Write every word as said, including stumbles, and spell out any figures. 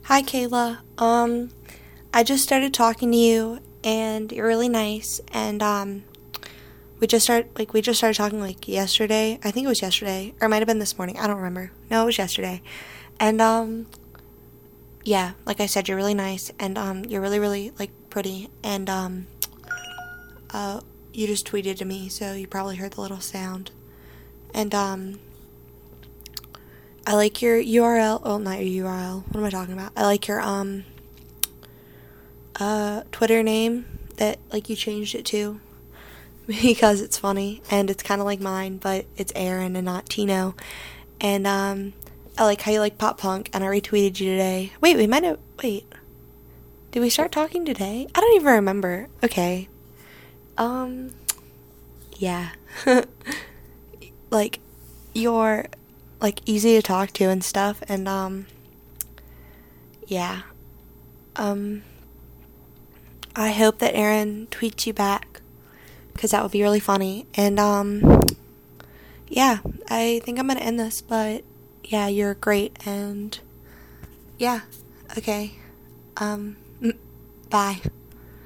Hi, Kayla. Um, I just started talking to you, and you're really nice. And um, we just start like we just started talking like yesterday. I think it was yesterday, or it might have been this morning. I don't remember. No, it was yesterday. And um, yeah, like I said, you're really nice, and um, you're really, really like pretty. And um, uh, you just tweeted to me, so you probably heard the little sound. And um, I like your U R L. Oh, not your U R L. What am I talking about? I like your um uh Twitter name that like you changed it to because it's funny and it's kind of like mine, but it's Aaron and not Tino. And um I like how you like pop punk, and I retweeted you today. Wait, we might have wait. Did we start talking today? I don't even remember. Okay. Um yeah. Like you're like easy to talk to and stuff, and um yeah. Um I hope that Aaron tweets you back because that would be really funny. And um yeah, I think I'm gonna end this, but yeah, you're great, and yeah, okay. Um bye.